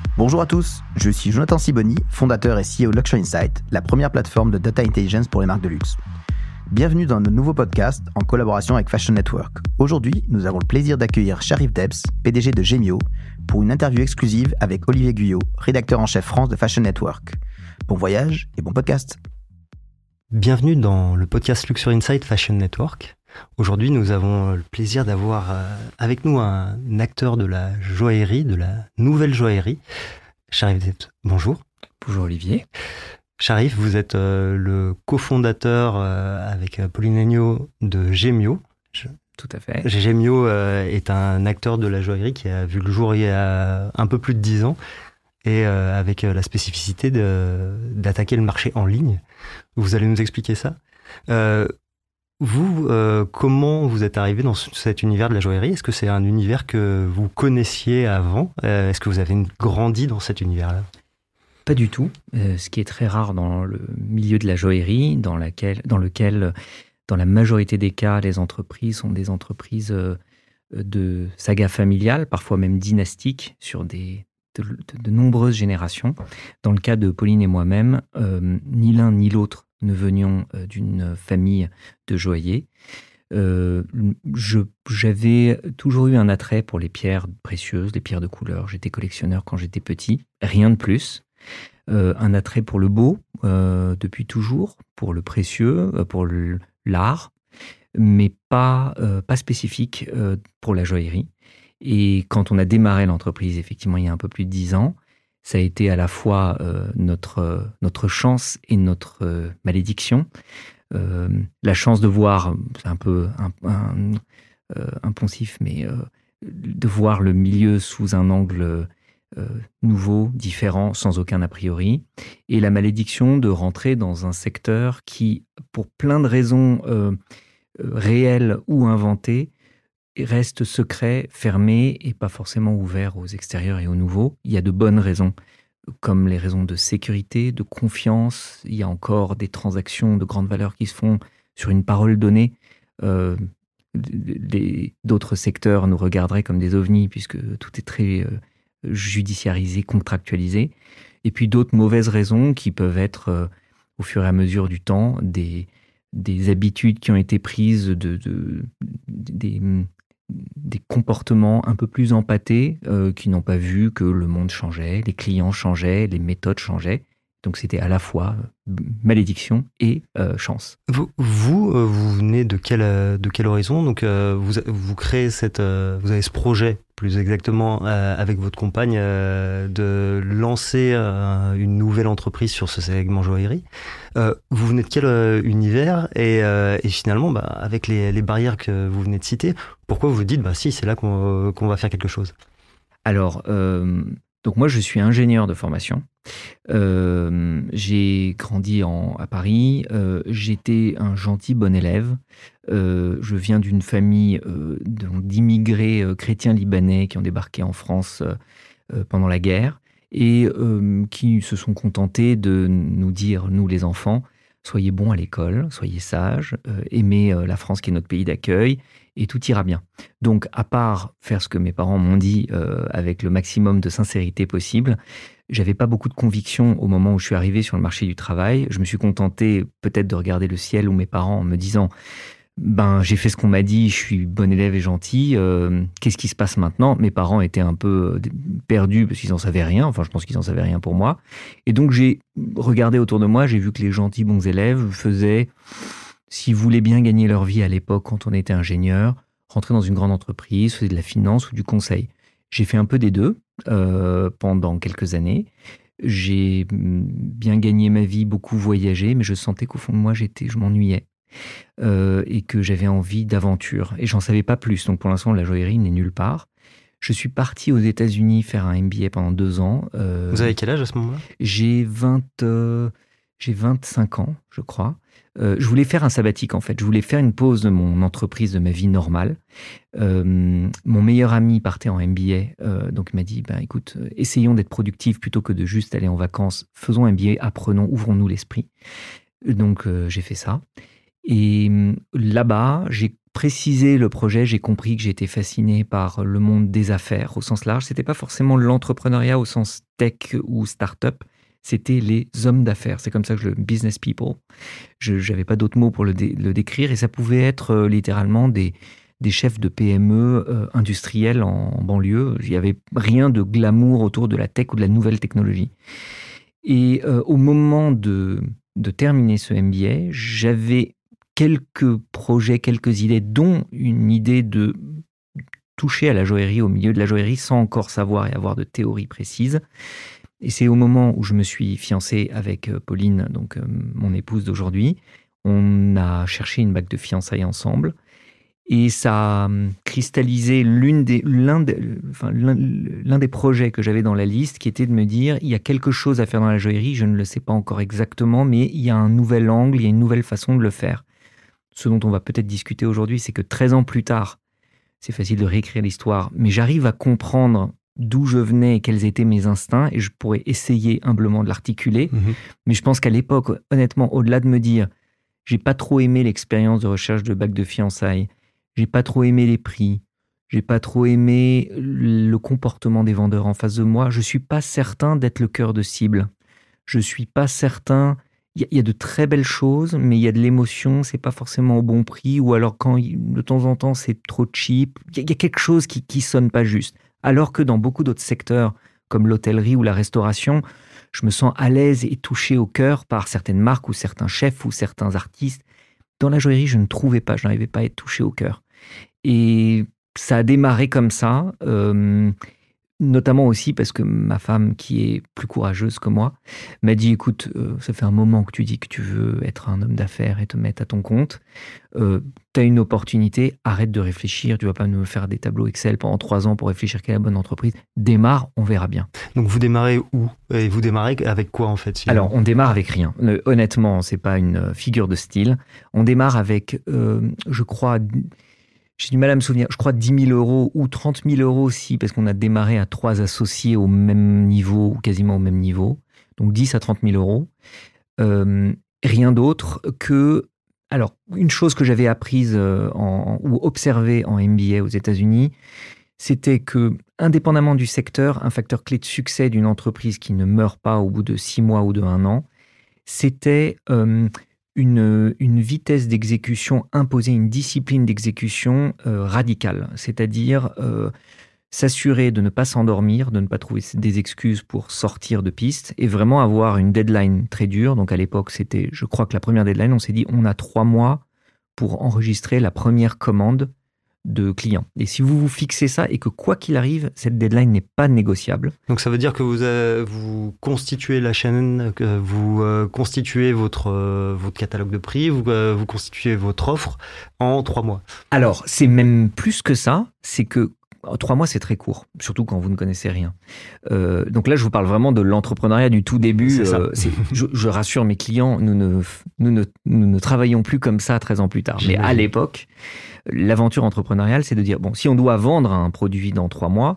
Bonjour à tous, je suis Jonathan Siboni, fondateur et CEO de Luxury Insight, la première plateforme de data intelligence pour les marques de luxe. Bienvenue dans notre nouveau podcast en collaboration avec Fashion Network. Aujourd'hui, nous avons le plaisir d'accueillir Sharif Debs, PDG de Gemio, pour une interview exclusive avec Olivier Guyot, rédacteur en chef France de Fashion Network. Bon voyage et bon podcast. Bienvenue dans le podcast Luxury Insight Fashion Network. Aujourd'hui, nous avons le plaisir d'avoir avec nous un acteur de la joaillerie, de la nouvelle joaillerie. Sharif Debs, bonjour. Bonjour Olivier. Sharif, vous êtes le cofondateur avec Pauline Agneau de Gemio. Tout à fait. Gemio est un acteur de la joaillerie qui a vu le jour il y a un peu plus de 10 ans et avec la spécificité d'attaquer le marché en ligne. Vous allez nous expliquer ça. Vous, comment vous êtes arrivé dans cet univers de la joaillerie ? Est-ce que c'est un univers que vous connaissiez avant ? Est-ce que vous avez grandi dans cet univers-là ? Pas du tout. Ce qui est très rare dans le milieu de la joaillerie, dans lequel, dans la majorité des cas, les entreprises sont des entreprises de saga familiale, parfois même dynastiques, sur de nombreuses générations. Dans le cas de Pauline et moi-même, ni l'un ni l'autre ne venions d'une famille de joailliers. J'avais toujours eu un attrait pour les pierres précieuses, les pierres de couleur. J'étais collectionneur quand j'étais petit, rien de plus. Un attrait pour le beau, depuis toujours, pour le précieux, pour l'art, mais pas spécifique pour la joaillerie. Et quand on a démarré l'entreprise, effectivement, il y a un peu plus de 10 ans, ça a été à la fois notre chance et notre malédiction. La chance de voir, c'est un peu impensif, mais de voir le milieu sous un angle nouveau, différent, sans aucun a priori. Et la malédiction de rentrer dans un secteur qui, pour plein de raisons réelles ou inventées, reste secret, fermé et pas forcément ouvert aux extérieurs et aux nouveaux. Il y a de bonnes raisons, comme les raisons de sécurité, de confiance. Il y a encore des transactions de grande valeur qui se font sur une parole donnée. D'autres secteurs nous regarderaient comme des ovnis puisque tout est très judiciarisé, contractualisé. Et puis d'autres mauvaises raisons qui peuvent être, au fur et à mesure du temps, des habitudes qui ont été prises, des comportements un peu plus empâtés qui n'ont pas vu que le monde changeait, les clients changeaient, les méthodes changeaient. Donc c'était à la fois malédiction et chance. Vous venez de quel horizon ? Donc vous créez vous avez ce projet plus exactement avec votre compagne de lancer une nouvelle entreprise sur ce segment joaillerie. Vous venez de quel univers et finalement avec les barrières que vous venez de citer, pourquoi vous vous dites si c'est là qu'on va faire quelque chose ? Alors donc moi je suis ingénieur de formation. J'ai grandi à Paris, j'étais un gentil bon élève, je viens d'une famille d'immigrés chrétiens libanais qui ont débarqué en France pendant la guerre et qui se sont contentés de nous dire, nous les enfants, soyez bons à l'école, soyez sages, aimez la France qui est notre pays d'accueil et tout ira bien. Donc à part faire ce que mes parents m'ont dit avec le maximum de sincérité possible, j'avais pas beaucoup de conviction au moment où je suis arrivé sur le marché du travail. Je me suis contenté peut-être de regarder le ciel ou mes parents en me disant j'ai fait ce qu'on m'a dit, je suis bon élève et gentil, qu'est-ce qui se passe maintenant ? Mes parents étaient un peu perdus parce qu'ils n'en savaient rien, enfin je pense qu'ils n'en savaient rien pour moi. Et donc j'ai regardé autour de moi, j'ai vu que les gentils bons élèves faisaient, s'ils voulaient bien gagner leur vie à l'époque quand on était ingénieur, rentrer dans une grande entreprise, faisaient de la finance ou du conseil. J'ai fait un peu des deux pendant quelques années. J'ai bien gagné ma vie, beaucoup voyagé, mais je sentais qu'au fond de moi, je m'ennuyais et que j'avais envie d'aventure. Et j'en savais pas plus. Donc pour l'instant, la joaillerie n'est nulle part. Je suis parti aux États-Unis faire un MBA pendant 2 ans. Vous avez quel âge à ce moment-là ? J'ai 25 ans, je crois. Je voulais faire un sabbatique, en fait. Je voulais faire une pause de mon entreprise, de ma vie normale. Mon meilleur ami partait en MBA, donc il m'a dit, écoute, essayons d'être productifs plutôt que de juste aller en vacances. Faisons un MBA, apprenons, ouvrons-nous l'esprit. Donc j'ai fait ça. Et là-bas, j'ai précisé le projet, j'ai compris que j'étais fasciné par le monde des affaires au sens large. C'était pas forcément l'entrepreneuriat au sens tech ou start-up, c'était les hommes d'affaires. C'est comme ça que business people. Je n'avais pas d'autres mots pour le décrire. Et ça pouvait être littéralement des chefs de PME industriels en banlieue. Il n'y avait rien de glamour autour de la tech ou de la nouvelle technologie. Et au moment de terminer ce MBA, j'avais quelques projets, quelques idées, dont une idée de toucher à la joaillerie, au milieu de la joaillerie, sans encore savoir et avoir de théorie précise. Et c'est au moment où je me suis fiancé avec Pauline, donc mon épouse d'aujourd'hui. On a cherché une bague de fiançailles ensemble. Et ça a cristallisé l'un des projets que j'avais dans la liste, qui était de me dire, il y a quelque chose à faire dans la joaillerie, je ne le sais pas encore exactement, mais il y a un nouvel angle, il y a une nouvelle façon de le faire. Ce dont on va peut-être discuter aujourd'hui, c'est que 13 ans plus tard, c'est facile de réécrire l'histoire, mais j'arrive à comprendre d'où je venais et quels étaient mes instincts, et je pourrais essayer humblement de l'articuler. Mais je pense qu'à l'époque, honnêtement, au-delà de me dire, j'ai pas trop aimé l'expérience de recherche de bague de fiançailles, j'ai pas trop aimé les prix, j'ai pas trop aimé le comportement des vendeurs en face de moi, je suis pas certain d'être le cœur de cible. Je suis pas certain. Il y a de très belles choses, mais il y a de l'émotion, c'est pas forcément au bon prix, ou alors quand de temps en temps c'est trop cheap. Il y a quelque chose qui sonne pas juste. Alors que dans beaucoup d'autres secteurs, comme l'hôtellerie ou la restauration, je me sens à l'aise et touché au cœur par certaines marques ou certains chefs ou certains artistes. Dans la joaillerie, je n'arrivais pas à être touché au cœur. Et ça a démarré comme ça, notamment aussi parce que ma femme, qui est plus courageuse que moi, m'a dit, écoute, ça fait un moment que tu dis que tu veux être un homme d'affaires et te mettre à ton compte. Tu as une opportunité, arrête de réfléchir, tu ne vas pas nous faire des tableaux Excel pendant 3 ans pour réfléchir quelle est la bonne entreprise. Démarre, on verra bien. Donc vous démarrez où ? Et vous démarrez avec quoi en fait ? Alors on démarre avec rien. Honnêtement, c'est pas une figure de style. On démarre avec, je crois... J'ai du mal à me souvenir, je crois 10 000 euros ou 30 000 euros aussi, parce qu'on a démarré à 3 associés au même niveau, ou quasiment au même niveau. Donc 10 à 30 000 euros. Rien d'autre que... Alors, une chose que j'avais apprise ou observée en MBA aux États-Unis, c'était que, indépendamment du secteur, un facteur clé de succès d'une entreprise qui ne meurt pas au bout de 6 mois ou de 1 an, c'était... une vitesse d'exécution imposée, une discipline d'exécution radicale. C'est-à-dire s'assurer de ne pas s'endormir, de ne pas trouver des excuses pour sortir de piste et vraiment avoir une deadline très dure. Donc à l'époque, je crois que la première deadline, on s'est dit, on a 3 mois pour enregistrer la première commande de clients. Et si vous vous fixez ça et que quoi qu'il arrive, cette deadline n'est pas négociable. Donc ça veut dire que vous constituez la chaîne, que vous constituez votre catalogue de prix, vous constituez votre offre en 3 mois. Alors, c'est même plus que ça, c'est que 3 mois, c'est très court, surtout quand vous ne connaissez rien. Donc là, je vous parle vraiment de l'entrepreneuriat du tout début. C'est ça. Je rassure mes clients, nous ne travaillons plus comme ça 13 ans plus tard. Mais à l'époque, l'aventure entrepreneuriale, c'est de dire, bon, si on doit vendre un produit dans 3 mois,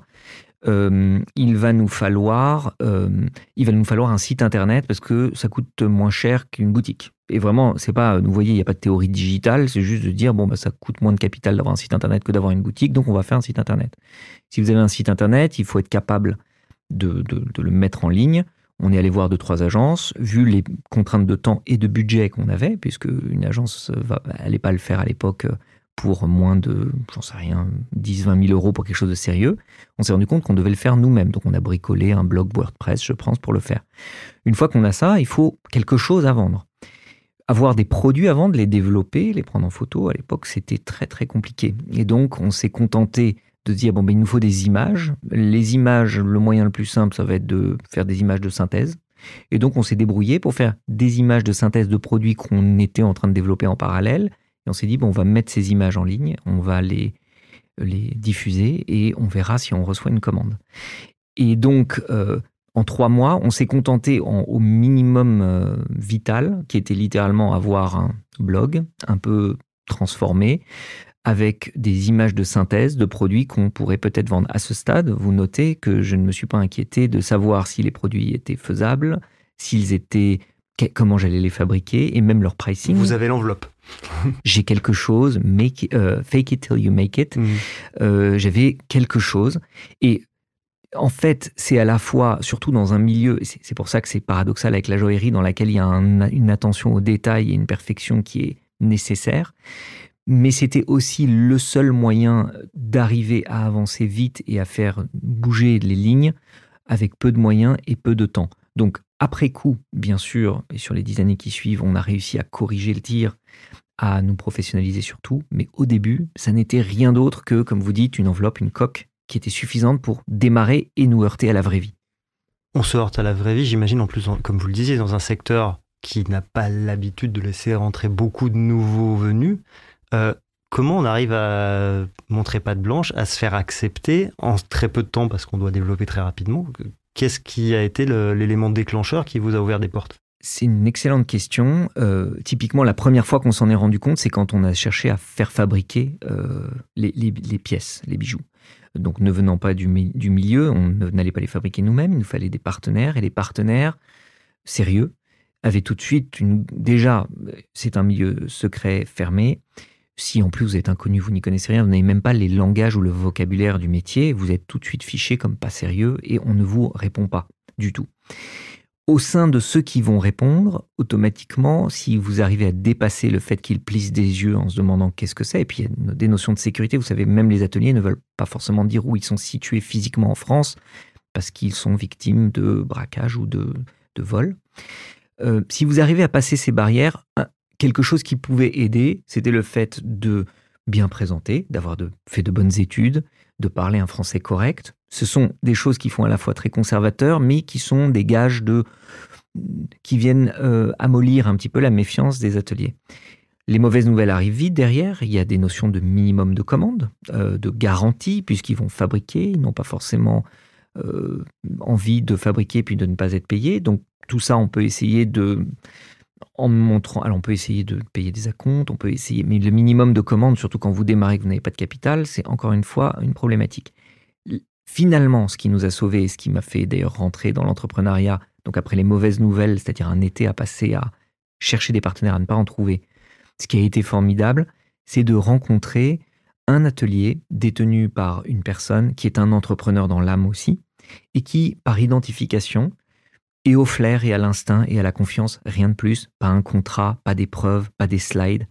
il va nous falloir un site internet parce que ça coûte moins cher qu'une boutique. Et vraiment, c'est pas, vous voyez, il n'y a pas de théorie digitale, c'est juste de dire, bon, bah, ça coûte moins de capital d'avoir un site internet que d'avoir une boutique, donc on va faire un site internet. Si vous avez un site internet, il faut être capable de le mettre en ligne. On est allé voir 2-3 agences, vu les contraintes de temps et de budget qu'on avait, puisque une agence n'allait pas le faire à l'époque pour moins de, j'en sais rien, 10-20 000 euros pour quelque chose de sérieux. On s'est rendu compte qu'on devait le faire nous-mêmes. Donc on a bricolé un blog WordPress, je pense, pour le faire. Une fois qu'on a ça, il faut quelque chose à vendre. Avoir des produits à vendre, les développer, les prendre en photo, à l'époque, c'était très très compliqué. Et donc, on s'est contenté de dire, bon, ben, il nous faut des images. Les images, le moyen le plus simple, ça va être de faire des images de synthèse. Et donc, on s'est débrouillé pour faire des images de synthèse de produits qu'on était en train de développer en parallèle. Et on s'est dit, bon, on va mettre ces images en ligne, on va les diffuser et on verra si on reçoit une commande. Et donc, en 3 mois, on s'est contenté au minimum vital, qui était littéralement avoir un blog un peu transformé, avec des images de synthèse de produits qu'on pourrait peut-être vendre. À ce stade, vous notez que je ne me suis pas inquiété de savoir si les produits étaient faisables, comment j'allais les fabriquer et même leur pricing. Vous avez l'enveloppe. J'ai quelque chose, fake it till you make it. J'avais quelque chose. Et En fait, c'est à la fois, surtout dans un milieu, et c'est pour ça que c'est paradoxal avec la joaillerie, dans laquelle il y a une attention au détail et une perfection qui est nécessaire, mais c'était aussi le seul moyen d'arriver à avancer vite et à faire bouger les lignes avec peu de moyens et peu de temps. Donc, après coup, bien sûr, et sur les 10 années qui suivent, on a réussi à corriger le tir, à nous professionnaliser surtout, mais au début, ça n'était rien d'autre que, comme vous dites, une enveloppe, une coque, qui était suffisante pour démarrer et nous heurter à la vraie vie. On se heurte à la vraie vie, j'imagine, en plus, comme vous le disiez, dans un secteur qui n'a pas l'habitude de laisser rentrer beaucoup de nouveaux venus. Comment on arrive à montrer patte blanche, à se faire accepter en très peu de temps, parce qu'on doit développer très rapidement? Qu'est-ce qui a été l'élément déclencheur qui vous a ouvert des portes? C'est une excellente question. Typiquement, la première fois qu'on s'en est rendu compte, c'est quand on a cherché à faire fabriquer les pièces, les bijoux. Donc, ne venant pas du milieu, on n'allait pas les fabriquer nous-mêmes, il nous fallait des partenaires. Et les partenaires sérieux avaient tout de suite déjà, c'est un milieu secret, fermé. Si en plus vous êtes inconnu, vous n'y connaissez rien, vous n'avez même pas les langages ou le vocabulaire du métier, vous êtes tout de suite fiché comme pas sérieux et on ne vous répond pas du tout. Au sein de ceux qui vont répondre, automatiquement, si vous arrivez à dépasser le fait qu'ils plissent des yeux en se demandant qu'est-ce que c'est, et puis il y a des notions de sécurité, vous savez, même les ateliers ne veulent pas forcément dire où ils sont situés physiquement en France, parce qu'ils sont victimes de braquage ou de vol. Si vous arrivez à passer ces barrières, quelque chose qui pouvait aider, c'était le fait de bien présenter, d'avoir fait de bonnes études, de parler un français correct. Ce sont des choses qui font à la fois très conservateurs, mais qui sont des gages qui viennent amollir un petit peu la méfiance des ateliers. Les mauvaises nouvelles arrivent vite derrière. Il y a des notions de minimum de commande, de garantie, puisqu'ils vont fabriquer. Ils n'ont pas forcément envie de fabriquer puis de ne pas être payés. Donc tout ça, on peut essayer en montrant, alors on peut essayer de payer des acomptes, on peut essayer, mais le minimum de commande, surtout quand vous démarrez et que vous n'avez pas de capital, c'est encore une fois une problématique. Finalement, ce qui nous a sauvés, et ce qui m'a fait d'ailleurs rentrer dans l'entrepreneuriat, donc après les mauvaises nouvelles, c'est-à-dire un été à passer à chercher des partenaires, à ne pas en trouver, ce qui a été formidable, c'est de rencontrer un atelier détenu par une personne qui est un entrepreneur dans l'âme aussi, et qui, par identification, et au flair et à l'instinct et à la confiance, rien de plus, pas un contrat, pas des preuves, pas des slides.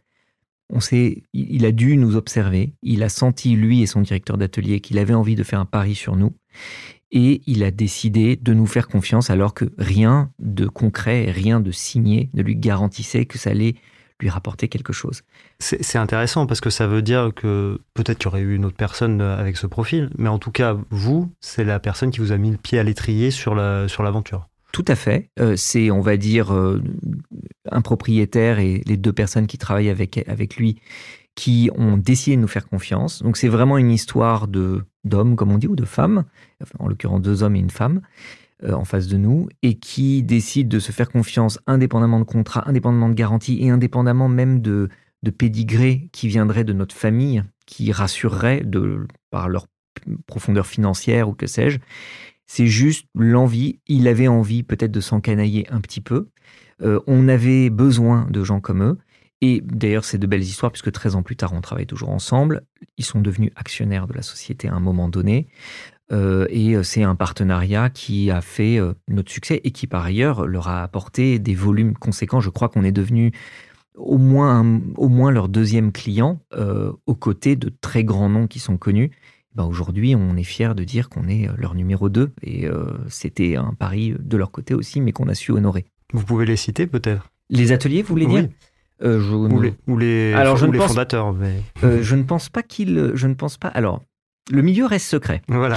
Il a dû nous observer, il a senti, lui et son directeur d'atelier, qu'il avait envie de faire un pari sur nous et il a décidé de nous faire confiance alors que rien de concret, rien de signé ne lui garantissait que ça allait lui rapporter quelque chose. C'est intéressant parce que ça veut dire que peut-être qu'il y aurait eu une autre personne avec ce profil, mais en tout cas, vous, c'est la personne qui vous a mis le pied à l'étrier sur l'aventure. Tout à fait. C'est, on va dire, un propriétaire et les 2 personnes qui travaillent avec lui qui ont décidé de nous faire confiance. Donc, c'est vraiment une histoire d'hommes, comme on dit, ou de femmes, enfin, en l'occurrence 2 hommes et une femme, en face de nous, et qui décident de se faire confiance indépendamment de contrat, indépendamment de garantie et indépendamment même de pédigré qui viendrait de notre famille, qui rassurerait par leur profondeur financière ou que sais-je. C'est juste l'envie. Il avait envie peut-être de s'encanailler un petit peu. On avait besoin de gens comme eux. Et d'ailleurs, c'est de belles histoires puisque 13 ans plus tard, on travaille toujours ensemble. Ils sont devenus actionnaires de la société à un moment donné. Et c'est un partenariat qui a fait notre succès et qui, par ailleurs, leur a apporté des volumes conséquents. Je crois qu'on est devenu au moins leur 2e client aux côtés de très grands noms qui sont connus. Aujourd'hui, on est fiers de dire qu'on est leur numéro 2 et c'était un pari de leur côté aussi, mais qu'on a su honorer. Vous pouvez les citer peut-être? Les ateliers, vous voulez dire? Ou les fondateurs. Mais... je ne pense pas. Alors, le milieu reste secret. Voilà.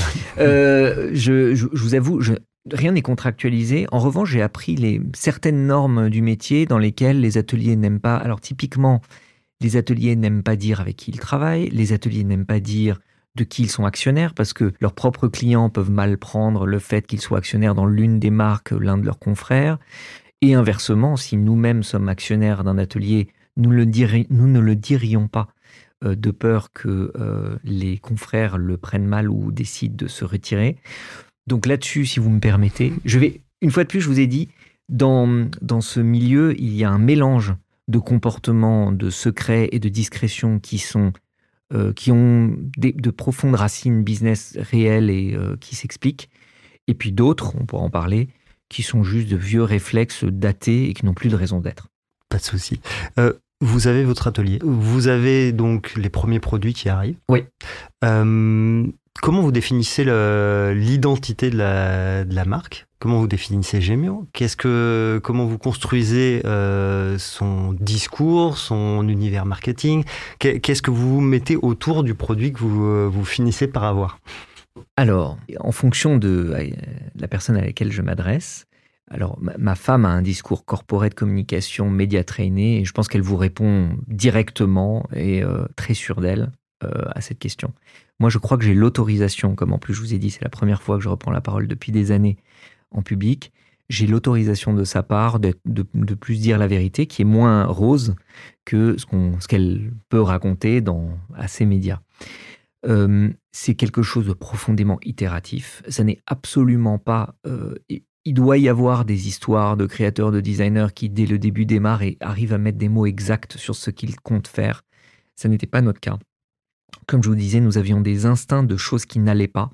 Je vous avoue, rien n'est contractualisé. En revanche, j'ai appris certaines normes du métier dans lesquelles les ateliers n'aiment pas. Alors, typiquement, les ateliers n'aiment pas dire avec qui ils travaillent. Les ateliers n'aiment pas dire de qui ils sont actionnaires, parce que leurs propres clients peuvent mal prendre le fait qu'ils soient actionnaires dans l'une des marques, l'un de leurs confrères. Et inversement, si nous-mêmes sommes actionnaires d'un atelier, nous ne le dirions pas de peur que les confrères le prennent mal ou décident de se retirer. Donc là-dessus, si vous me permettez, une fois de plus, je vous ai dit, dans ce milieu, il y a un mélange de comportements, de secrets et de discrétion qui ont de profondes racines business réelles et qui s'expliquent. Et puis d'autres, on pourra en parler, qui sont juste de vieux réflexes datés et qui n'ont plus de raison d'être. Pas de souci. Vous avez votre atelier. Vous avez donc les premiers produits qui arrivent. Oui. Comment vous définissez l'identité de la marque ? Comment vous définissez Gemio ? Comment vous construisez son discours, son univers marketing ? Qu'est-ce que vous mettez autour du produit que vous finissez par avoir ? Alors, en fonction de la personne à laquelle je m'adresse, alors ma femme a un discours corporate communication média traîné et je pense qu'elle vous répond directement et très sûre d'elle à cette question. Moi, je crois que j'ai l'autorisation, comme en plus je vous ai dit, c'est la première fois que je reprends la parole depuis des années en public, j'ai l'autorisation de sa part de plus dire la vérité, qui est moins rose que ce qu'elle peut raconter à ses médias. C'est quelque chose de profondément itératif. Ça n'est absolument pas... il doit y avoir des histoires de créateurs, de designers qui, dès le début, démarrent et arrivent à mettre des mots exacts sur ce qu'ils comptent faire. Ça n'était pas notre cas. Comme je vous disais, nous avions des instincts de choses qui n'allaient pas.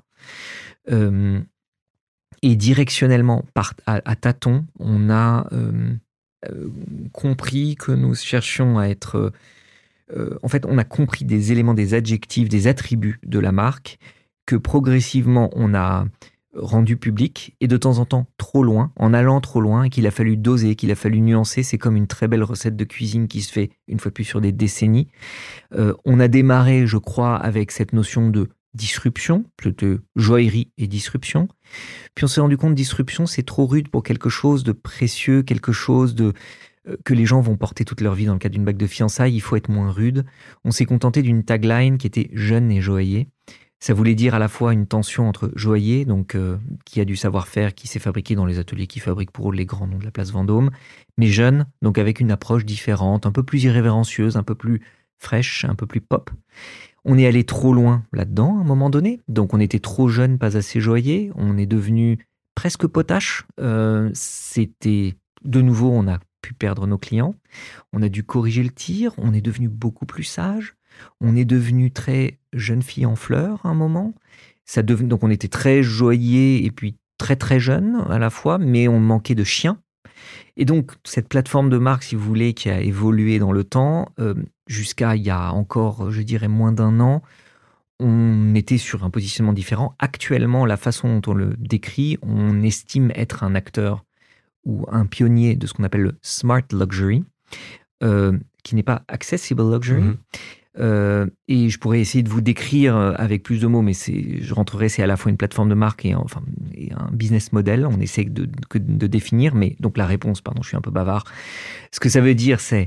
Et directionnellement, à tâtons, on a compris que nous cherchions à être... en fait, on a compris des éléments, des adjectifs, des attributs de la marque que progressivement, on a rendu public et de temps en temps trop loin, en allant trop loin, et qu'il a fallu doser, qu'il a fallu nuancer. C'est comme une très belle recette de cuisine qui se fait une fois de plus sur des décennies. On a démarré, je crois, avec cette notion de disruption, de joaillerie et disruption. Puis on s'est rendu compte que disruption, c'est trop rude pour quelque chose de précieux, quelque chose que les gens vont porter toute leur vie dans le cadre d'une bague de fiançailles. Il faut être moins rude. On s'est contenté d'une tagline qui était « jeune et joaillier ». Ça voulait dire à la fois une tension entre joaillier, donc qui a du savoir-faire, qui s'est fabriqué dans les ateliers qui fabriquent pour les grands noms de la place Vendôme, mais jeune, donc avec une approche différente, un peu plus irrévérencieuse, un peu plus fraîche, un peu plus pop. On est allé trop loin là-dedans à un moment donné, donc on était trop jeune, pas assez joaillier, on est devenu presque potache. C'était de nouveau, on a pu perdre nos clients, on a dû corriger le tir, on est devenu beaucoup plus sage. On est devenu très jeune fille en fleurs à un moment. Donc on était très joaillier et puis très très jeune à la fois, mais on manquait de chien. Et donc cette plateforme de marque, si vous voulez, qui a évolué dans le temps, jusqu'à il y a encore, je dirais, moins d'un an, on était sur un positionnement différent. Actuellement, la façon dont on le décrit, on estime être un acteur ou un pionnier de ce qu'on appelle le smart luxury, qui n'est pas accessible luxury. Et je pourrais essayer de vous décrire avec plus de mots, mais je rentrerai, c'est à la fois une plateforme de marque et un business model. On essaie de définir, mais donc la réponse, pardon, je suis un peu bavard. Ce que ça veut dire, c'est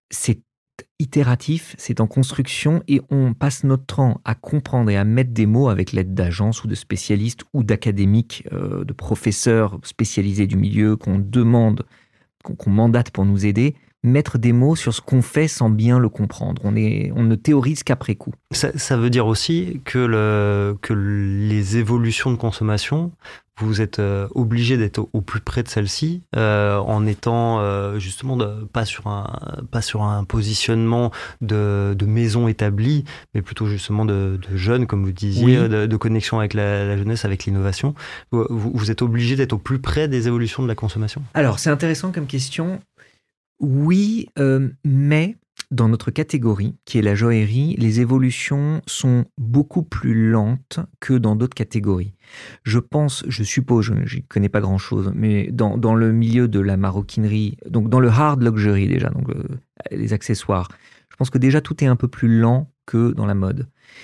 itératif, c'est en construction et on passe notre temps à comprendre et à mettre des mots avec l'aide d'agences ou de spécialistes ou d'académiques, de professeurs spécialisés du milieu qu'on demande, qu'on mandate pour nous aider. Mettre des mots sur ce qu'on fait sans bien le comprendre. On ne théorise qu'après coup. Ça veut dire aussi que les évolutions de consommation, vous êtes obligé d'être au plus près de celles-ci, en étant justement pas sur un positionnement de maison établie, mais plutôt justement de jeunes, comme vous disiez, oui. de connexion avec la jeunesse, avec l'innovation. Vous êtes obligé d'être au plus près des évolutions de la consommation ? Alors, c'est intéressant comme question. Oui, mais dans notre catégorie, qui est la joaillerie, les évolutions sont beaucoup plus lentes que dans d'autres catégories. Je suppose, je n'y connais pas grand-chose, mais dans le milieu de la maroquinerie, donc dans le hard luxury déjà, donc les accessoires, je pense que déjà tout est un peu plus lent que dans la mode.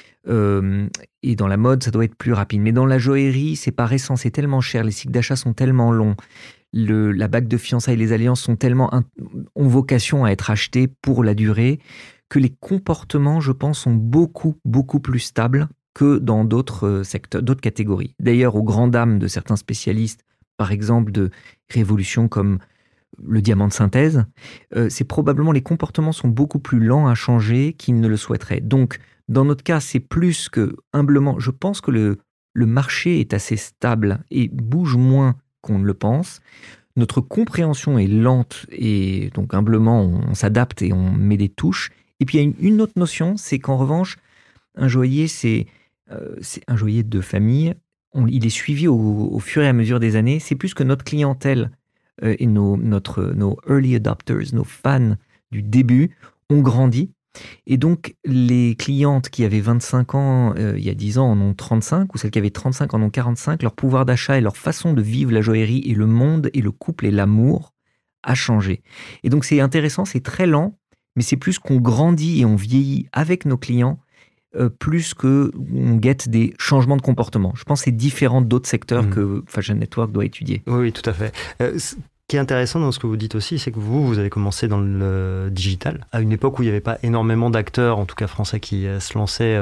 Et dans la mode, ça doit être plus rapide. Mais dans la joaillerie, c'est pas récent, c'est tellement cher, les cycles d'achat sont tellement longs. La bague de fiançailles, les alliances ont vocation à être achetées pour la durée, que les comportements, je pense, sont beaucoup, beaucoup plus stables que dans d'autres secteurs, d'autres catégories. D'ailleurs, aux grandes dames de certains spécialistes, par exemple de révolutions comme le diamant de synthèse, c'est probablement les comportements sont beaucoup plus lents à changer qu'ils ne le souhaiteraient. Donc, dans notre cas, c'est plus que humblement, je pense que le marché est assez stable et bouge moins qu'on ne le pense. Notre compréhension est lente et donc humblement on s'adapte et on met des touches. Et puis il y a une autre notion, c'est qu'en revanche, un joaillier, c'est un joaillier de famille. il est suivi au fur et à mesure des années. C'est plus que notre clientèle et nos early adopters, nos fans du début ont grandi. Et donc, les clientes qui avaient 25 ans il y a 10 ans en ont 35, ou celles qui avaient 35 en ont 45, leur pouvoir d'achat et leur façon de vivre la joaillerie et le monde et le couple et l'amour a changé. Et donc, c'est intéressant, c'est très lent, mais c'est plus qu'on grandit et on vieillit avec nos clients, plus qu'on guette des changements de comportement. Je pense que c'est différent d'autres secteurs que Fashion Network doit étudier. Oui, tout à fait. Ce qui est intéressant dans ce que vous dites aussi, c'est que vous avez commencé dans le digital, à une époque où il n'y avait pas énormément d'acteurs, en tout cas français, qui se lançaient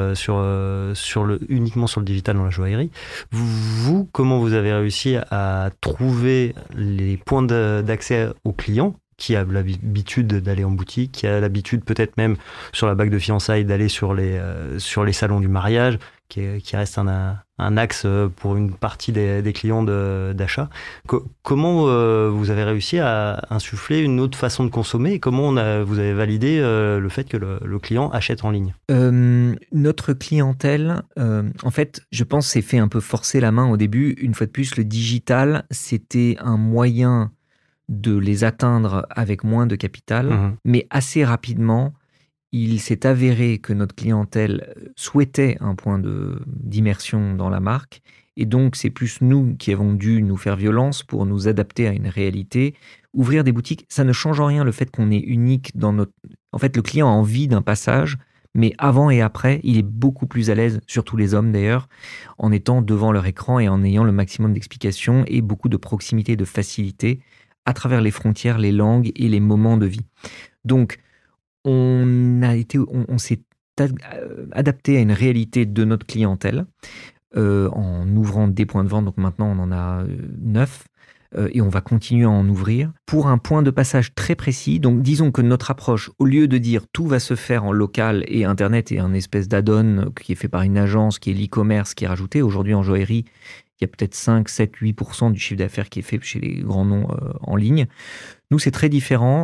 uniquement sur le digital dans la joaillerie. Vous, comment vous avez réussi à trouver les points d'accès aux clients qui a l'habitude d'aller en boutique, qui a l'habitude peut-être même sur la bague de fiançailles d'aller sur les salons du mariage, qui reste un axe pour une partie des clients d'achat. Comment vous avez réussi à insuffler une autre façon de consommer et comment vous avez validé le fait que le client achète en ligne? Notre clientèle, en fait, je pense c'est fait un peu forcer la main au début. Une fois de plus, le digital, c'était un moyen de les atteindre avec moins de capital, mais assez rapidement, il s'est avéré que notre clientèle souhaitait un point d'immersion dans la marque, et donc c'est plus nous qui avons dû nous faire violence pour nous adapter à une réalité. Ouvrir des boutiques, ça ne change en rien le fait qu'on est unique dans notre... En fait, le client a envie d'un passage, mais avant et après, il est beaucoup plus à l'aise, surtout les hommes d'ailleurs, en étant devant leur écran et en ayant le maximum d'explications et beaucoup de proximité et de facilité à travers les frontières, les langues et les moments de vie. Donc, on s'est adapté à une réalité de notre clientèle en ouvrant des points de vente. Donc maintenant, on en a 9 et on va continuer à en ouvrir pour un point de passage très précis. Donc, disons que notre approche, au lieu de dire tout va se faire en local et Internet est un espèce d'add-on qui est fait par une agence, qui est l'e-commerce, qui est rajouté. Aujourd'hui, en joaillerie, il y a peut-être 5, 7, 8% du chiffre d'affaires qui est fait chez les grands noms en ligne. Nous, c'est très différent.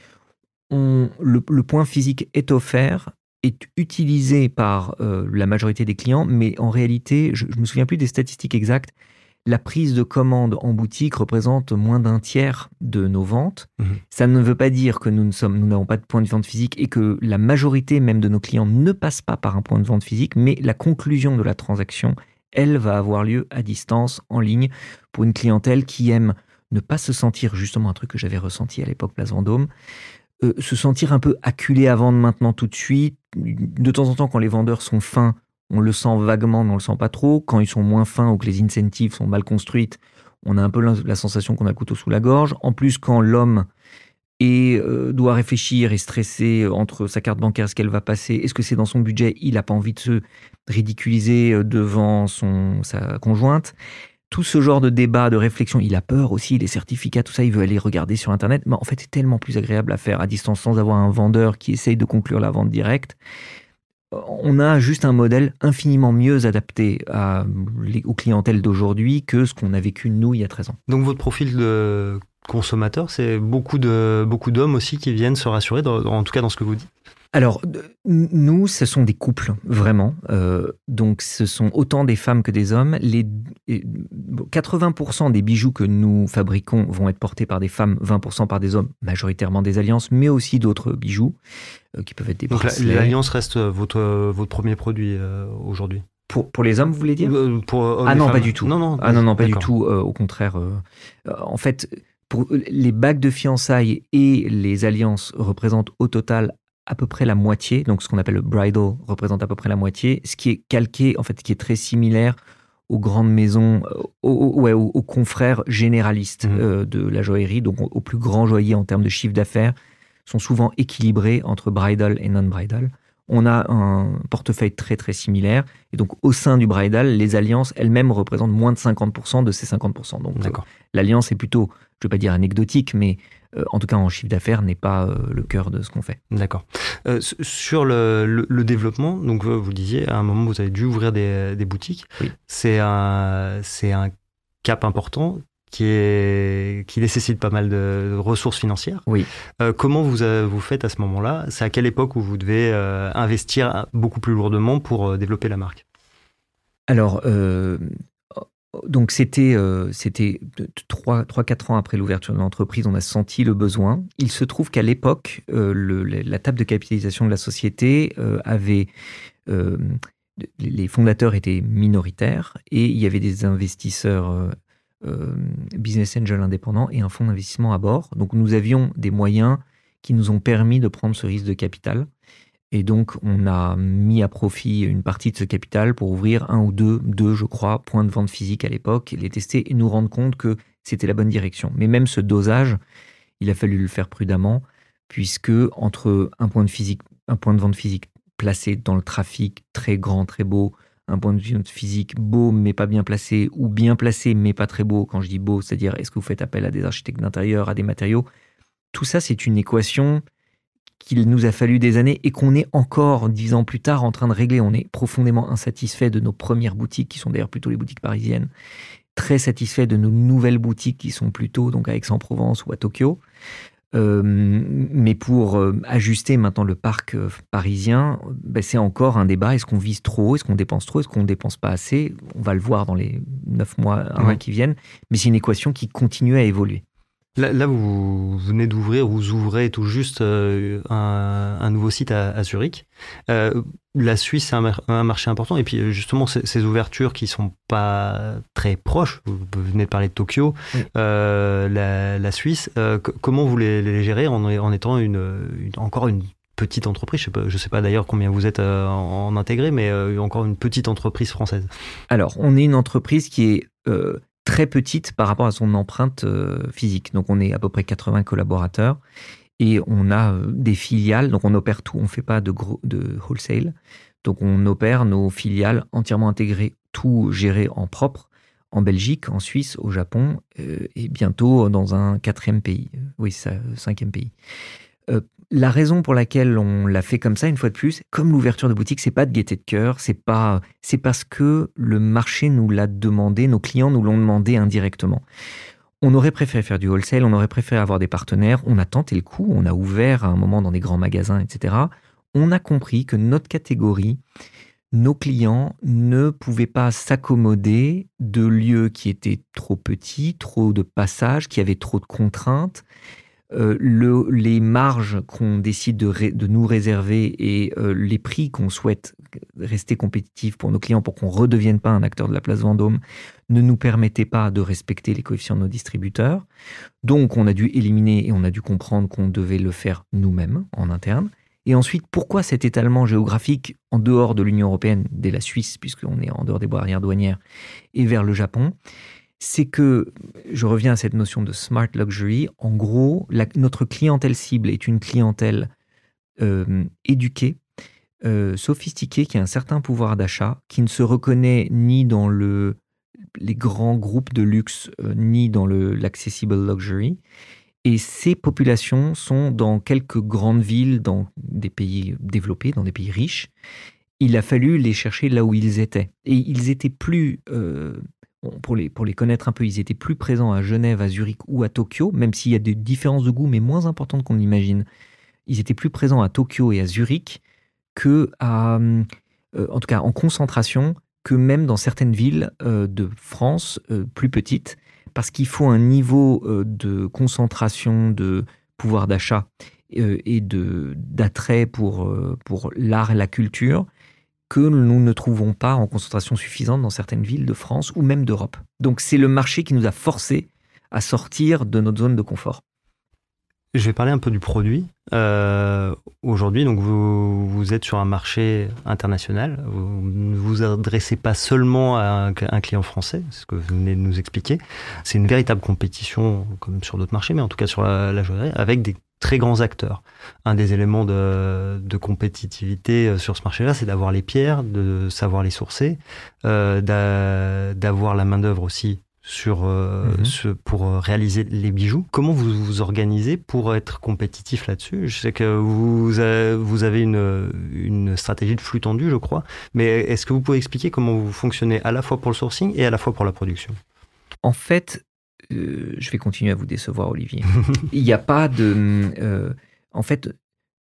Le point physique est offert, est utilisé par la majorité des clients, mais en réalité, je ne me souviens plus des statistiques exactes, la prise de commande en boutique représente moins d'un tiers de nos ventes. Ça ne veut pas dire que nous n'avons pas de point de vente physique et que la majorité même de nos clients ne passe pas par un point de vente physique, mais la conclusion de la transaction, elle va avoir lieu à distance, en ligne, pour une clientèle qui aime ne pas se sentir, justement un truc que j'avais ressenti à l'époque Place Vendôme, se sentir un peu acculé à vendre maintenant tout de suite. De temps en temps, quand les vendeurs sont fins, on le sent vaguement, mais on le sent pas trop. Quand ils sont moins fins ou que les incentives sont mal construites, on a un peu la sensation qu'on a le couteau sous la gorge. En plus, quand l'homme doit réfléchir et stresser entre sa carte bancaire, ce qu'elle va passer, est-ce que c'est dans son budget, il n'a pas envie de se ridiculiser devant sa conjointe. Tout ce genre de débat, de réflexion, il a peur aussi, les certificats, tout ça, il veut aller regarder sur Internet. Mais en fait, c'est tellement plus agréable à faire à distance sans avoir un vendeur qui essaye de conclure la vente directe. On a juste un modèle infiniment mieux adapté aux clientèles d'aujourd'hui que ce qu'on a vécu, nous, il y a 13 ans. Donc, votre profil de consommateur, c'est beaucoup d'hommes aussi qui viennent se rassurer, en tout cas dans ce que vous dites? Alors, nous, ce sont des couples, vraiment. Donc, ce sont autant des femmes que des hommes. 80% des bijoux que nous fabriquons vont être portés par des femmes, 20% par des hommes, majoritairement des alliances, mais aussi d'autres bijoux qui peuvent être des bracelets. Donc, l'alliance reste votre premier produit aujourd'hui? Pour les hommes, vous voulez dire? Pour hommes et femmes. Pas du tout. Non, pas du tout. Au contraire, en fait, pour les bagues de fiançailles et les alliances représentent au total à peu près la moitié, donc ce qu'on appelle le bridal représente à peu près la moitié, ce qui est calqué, en fait, qui est très similaire aux grandes maisons, aux confrères généralistes de la joaillerie, donc aux plus grands joailliers en termes de chiffre d'affaires, sont souvent équilibrés entre bridal et non-bridal. On a un portefeuille très très similaire, et donc au sein du bridal, les alliances elles-mêmes représentent moins de 50% de ces 50%. Donc l'alliance est plutôt, je ne vais pas dire anecdotique, mais en tout cas en chiffre d'affaires n'est pas le cœur de ce qu'on fait. D'accord. Sur le développement, donc vous disiez à un moment vous avez dû ouvrir des boutiques. Oui. C'est un cap important qui nécessite pas mal de ressources financières. Oui. Comment vous faites à ce moment-là? C'est à quelle époque où vous devez investir beaucoup plus lourdement pour développer la marque? Alors, Donc c'était 3-4 ans après l'ouverture de l'entreprise, on a senti le besoin. Il se trouve qu'à l'époque, la table de capitalisation de la société avait... les fondateurs étaient minoritaires et il y avait des investisseurs business angel indépendants et un fonds d'investissement à bord. Donc nous avions des moyens qui nous ont permis de prendre ce risque de capital. Et donc, on a mis à profit une partie de ce capital pour ouvrir un ou deux, je crois, points de vente physiques à l'époque, les tester et nous rendre compte que c'était la bonne direction. Mais même ce dosage, il a fallu le faire prudemment, puisque entre un point de vente physique placé dans le trafic, très grand, très beau, un point de vente physique beau mais pas bien placé, ou bien placé mais pas très beau, quand je dis beau, c'est-à-dire est-ce que vous faites appel à des architectes d'intérieur, à des matériaux, tout ça, c'est une équation qu'il nous a fallu des années et qu'on est encore 10 ans plus tard en train de régler. On est profondément insatisfait de nos premières boutiques, qui sont d'ailleurs plutôt les boutiques parisiennes, très satisfait de nos nouvelles boutiques qui sont plutôt donc à Aix-en-Provence ou à Tokyo. Mais pour ajuster maintenant le parc parisien, c'est encore un débat. Est-ce qu'on vise trop haut? Est-ce qu'on dépense trop? Est-ce qu'on ne dépense pas assez? On va le voir dans les 9 mois, 1 an qui viennent. Mais c'est une équation qui continue à évoluer. Là, vous venez d'ouvrir, vous ouvrez tout juste un nouveau site à Zurich. La Suisse, c'est un marché important. Et puis, justement, ces ouvertures qui ne sont pas très proches, vous venez de parler de Tokyo, la Suisse, comment vous les gérez en étant encore une petite entreprise? Je ne sais pas d'ailleurs combien vous êtes en intégré, mais encore une petite entreprise française. Alors, on est une entreprise qui est... très petite par rapport à son empreinte physique. Donc, on est à peu près 80 collaborateurs et on a des filiales. Donc, on opère tout. On ne fait pas de wholesale. Donc, on opère nos filiales entièrement intégrées, tout géré en propre, en Belgique, en Suisse, au Japon et bientôt dans un 4e pays. Oui, c'est ça, 5e pays. La raison pour laquelle on l'a fait comme ça, une fois de plus, comme l'ouverture de boutique, c'est pas de gaieté de cœur, c'est parce que le marché nous l'a demandé, nos clients nous l'ont demandé indirectement. On aurait préféré faire du wholesale, on aurait préféré avoir des partenaires, on a tenté le coup, on a ouvert à un moment dans des grands magasins, etc. On a compris que notre catégorie, nos clients ne pouvaient pas s'accommoder de lieux qui étaient trop petits, trop de passages, qui avaient trop de contraintes. Les marges qu'on décide de nous réserver et les prix qu'on souhaite rester compétitifs pour nos clients pour qu'on ne redevienne pas un acteur de la place Vendôme ne nous permettaient pas de respecter les coefficients de nos distributeurs. Donc, on a dû éliminer et on a dû comprendre qu'on devait le faire nous-mêmes en interne. Et ensuite, pourquoi cet étalement géographique en dehors de l'Union européenne, dès la Suisse, puisqu'on est en dehors des barrières douanières, et vers le Japon? C'est que, je reviens à cette notion de smart luxury, en gros, notre clientèle cible est une clientèle éduquée, sophistiquée, qui a un certain pouvoir d'achat, qui ne se reconnaît ni dans les grands groupes de luxe, ni dans l'accessible luxury. Et ces populations sont dans quelques grandes villes, dans des pays développés, dans des pays riches. Il a fallu les chercher là où ils étaient. Et ils étaient plus... Pour les connaître un peu, ils étaient plus présents à Genève, à Zurich ou à Tokyo, même s'il y a des différences de goût, mais moins importantes qu'on l'imagine. Ils étaient plus présents à Tokyo et à Zurich en tout cas en concentration, que même dans certaines villes de France plus petites, parce qu'il faut un niveau de concentration, de pouvoir d'achat et d'attrait pour l'art et la culture que nous ne trouvons pas en concentration suffisante dans certaines villes de France ou même d'Europe. Donc c'est le marché qui nous a forcés à sortir de notre zone de confort. Je vais parler un peu du produit. Aujourd'hui, donc vous êtes sur un marché international. Vous ne vous adressez pas seulement à un client français, c'est ce que vous venez de nous expliquer. C'est une véritable compétition, comme sur d'autres marchés, mais en tout cas sur la joaillerie, avec des très grands acteurs. Un des éléments de compétitivité sur ce marché-là, c'est d'avoir les pierres, de savoir les sourcer, d'avoir la main-d'œuvre aussi pour réaliser les bijoux. Comment vous vous organisez pour être compétitif là-dessus? Je sais que vous avez une stratégie de flux tendu, je crois, mais est-ce que vous pouvez expliquer comment vous fonctionnez à la fois pour le sourcing et à la fois pour la production? En fait, je vais continuer à vous décevoir, Olivier. Il n'y a pas de... en fait,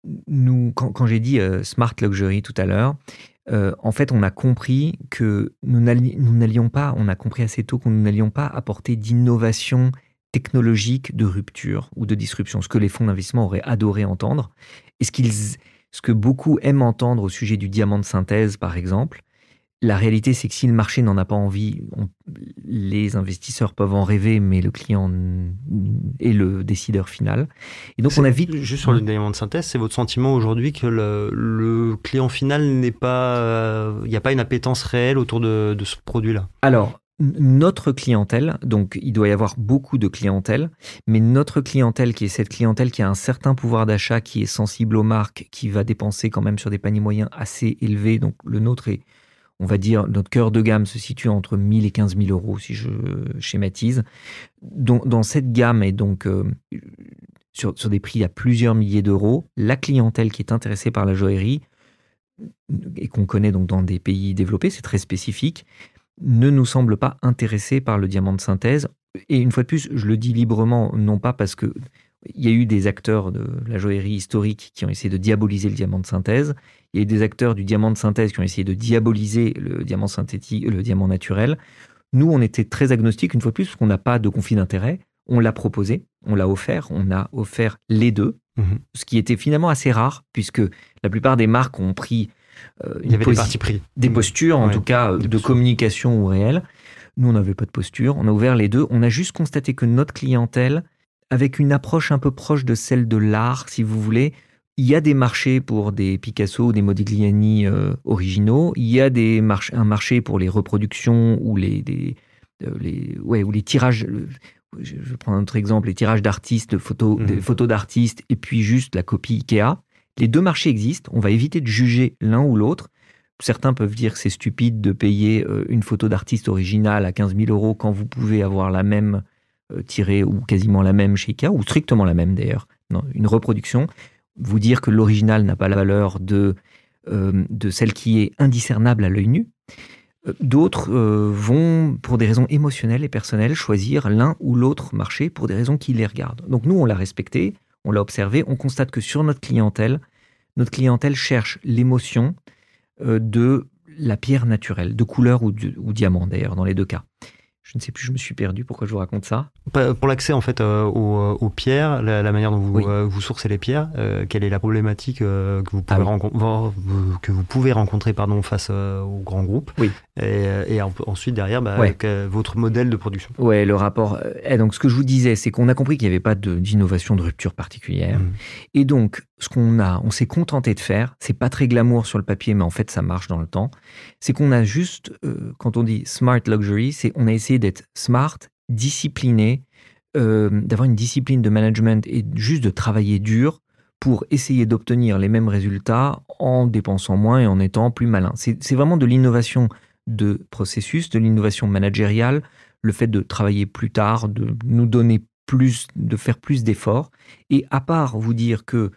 nous, quand j'ai dit Smart Luxury tout à l'heure, en fait, on a compris que nous n'allions pas, on a compris assez tôt que nous n'allions pas apporter d'innovation technologique de rupture ou de disruption, ce que les fonds d'investissement auraient adoré entendre, et ce que beaucoup aiment entendre au sujet du diamant de synthèse, par exemple. La réalité, c'est que si le marché n'en a pas envie, les investisseurs peuvent en rêver, mais le client est le décideur final. Et donc, on a vite... Juste sur le diamant de synthèse, c'est votre sentiment aujourd'hui que le client final n'est pas... Il n'y a pas une appétence réelle autour de ce produit-là? Alors, notre clientèle, donc il doit y avoir beaucoup de clientèle, mais notre clientèle, qui est cette clientèle qui a un certain pouvoir d'achat, qui est sensible aux marques, qui va dépenser quand même sur des paniers moyens assez élevés, donc le nôtre est... On va dire, notre cœur de gamme se situe entre 1 000 et 15 000 euros, si je schématise. Dans cette gamme, et donc sur des prix à plusieurs milliers d'euros, la clientèle qui est intéressée par la joaillerie, et qu'on connaît donc dans des pays développés, c'est très spécifique, ne nous semble pas intéressée par le diamant de synthèse. Et une fois de plus, je le dis librement, non pas parce que il y a eu des acteurs de la joaillerie historique qui ont essayé de diaboliser le diamant de synthèse. Il y a eu des acteurs du diamant de synthèse qui ont essayé de diaboliser le diamant synthétique, le diamant naturel. Nous, on était très agnostiques, une fois de plus, parce qu'on n'a pas de conflit d'intérêt. On l'a proposé, on l'a offert, on a offert les deux, ce qui était finalement assez rare, puisque la plupart des marques ont pris il y avait des partis pris. Des postures, en tout cas, de communication ou réelle. Nous, on n'avait pas de posture, on a ouvert les deux. On a juste constaté que notre clientèle, avec une approche un peu proche de celle de l'art, si vous voulez, il y a des marchés pour des Picasso ou des Modigliani originaux. Il y a un marché pour les reproductions ou les tirages. Je vais prendre un autre exemple, les tirages d'artistes, des photos d'artistes, et puis juste la copie Ikea. Les deux marchés existent. On va éviter de juger l'un ou l'autre. Certains peuvent dire que c'est stupide de payer une photo d'artiste originale à 15 000 euros quand vous pouvez avoir la même tirée ou quasiment la même chez Ikea, ou strictement la même d'ailleurs, une reproduction. Vous dire que l'original n'a pas la valeur de celle qui est indiscernable à l'œil nu. D'autres vont, pour des raisons émotionnelles et personnelles, choisir l'un ou l'autre marché pour des raisons qui les regardent. Donc nous, on l'a respecté, on l'a observé, on constate que sur notre clientèle cherche l'émotion de la pierre naturelle, de couleur ou diamant d'ailleurs, dans les deux cas. Je ne sais plus, je me suis perdu. Pourquoi je vous raconte ça? Pour l'accès en fait aux pierres, la manière dont vous sourcez les pierres, quelle est la problématique que vous pouvez rencontrer face aux grands groupes? Oui. Et ensuite derrière, votre modèle de production. Ouais, le rapport. Donc ce que je vous disais, c'est qu'on a compris qu'il n'y avait pas d'innovation de rupture particulière. Et donc ce on s'est contenté de faire, c'est pas très glamour sur le papier, mais en fait ça marche dans le temps. C'est qu'on a juste, quand on dit smart luxury, on a essayé d'être smart, discipliné, d'avoir une discipline de management et juste de travailler dur pour essayer d'obtenir les mêmes résultats en dépensant moins et en étant plus malin. C'est vraiment de l'innovation de processus, de l'innovation managériale, le fait de travailler plus tard, de nous donner plus, de faire plus d'efforts. Et à part vous dire que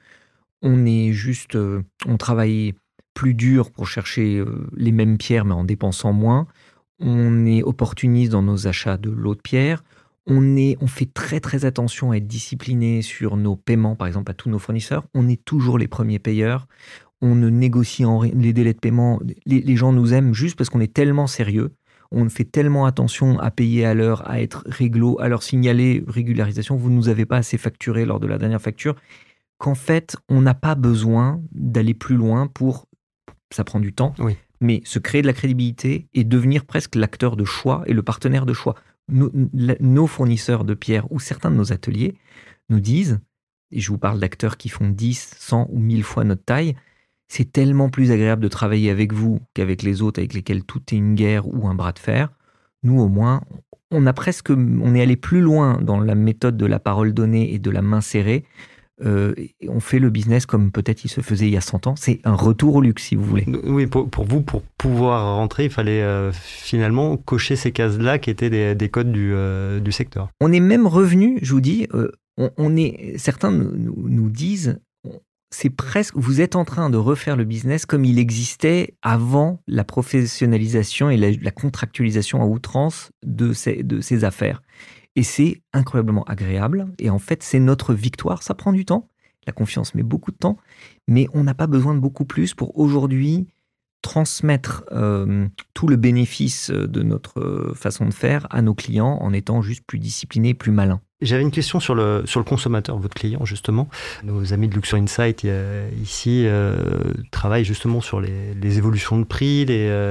on travaille plus dur pour chercher les mêmes pierres, mais en dépensant moins. On est opportuniste dans nos achats de lots de pierres. On fait très très attention à être discipliné sur nos paiements, par exemple à tous nos fournisseurs. On est toujours les premiers payeurs. On ne négocie les délais de paiement. Les gens nous aiment juste parce qu'on est tellement sérieux. On fait tellement attention à payer à l'heure, à être réglo, à leur signaler régularisation. Vous ne nous avez pas assez facturé lors de la dernière facture. Qu'en fait, on n'a pas besoin d'aller plus loin ça prend du temps, mais se créer de la crédibilité et devenir presque l'acteur de choix et le partenaire de choix. Nos fournisseurs de pierres ou certains de nos ateliers nous disent, et je vous parle d'acteurs qui font 10, 100 ou 1000 fois notre taille, c'est tellement plus agréable de travailler avec vous qu'avec les autres avec lesquels tout est une guerre ou un bras de fer. Nous, au moins, on est allé plus loin dans la méthode de la parole donnée et de la main serrée. On fait le business comme peut-être il se faisait il y a 100 ans. C'est un retour au luxe, si vous voulez. Oui, pour vous, pour pouvoir rentrer, il fallait finalement cocher ces cases-là qui étaient des codes du secteur. On est même revenu, je vous dis, certains nous disent, c'est presque, vous êtes en train de refaire le business comme il existait avant la professionnalisation et la contractualisation à outrance de ces affaires. Et c'est incroyablement agréable. Et en fait, c'est notre victoire. Ça prend du temps. La confiance met beaucoup de temps, mais on n'a pas besoin de beaucoup plus pour aujourd'hui transmettre tout le bénéfice de notre façon de faire à nos clients en étant juste plus disciplinés, plus malins. J'avais une question sur le consommateur, votre client justement. Nos amis de Luxury Insight ici travaillent justement sur les évolutions de prix,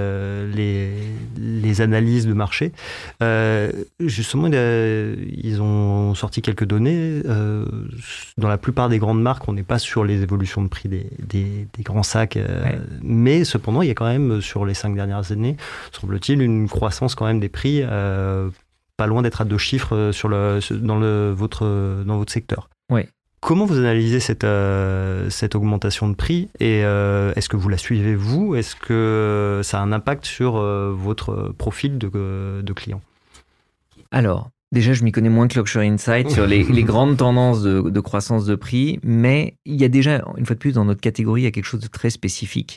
les analyses de marché. Justement, ils ont sorti quelques données. Dans la plupart des grandes marques, on n'est pas sur les évolutions de prix des grands sacs, mais cependant, il y a quand même sur les 5 dernières années, semble-t-il, une croissance quand même des prix. Pas loin d'être à 2 chiffres dans votre secteur. Ouais. Comment vous analysez cette augmentation de prix et est-ce que vous la suivez vous ? Est-ce que ça a un impact sur votre profil de client ? Alors, déjà, je m'y connais moins que Luxury Insight sur les grandes tendances de croissance de prix, mais il y a déjà, une fois de plus, dans notre catégorie, il y a quelque chose de très spécifique.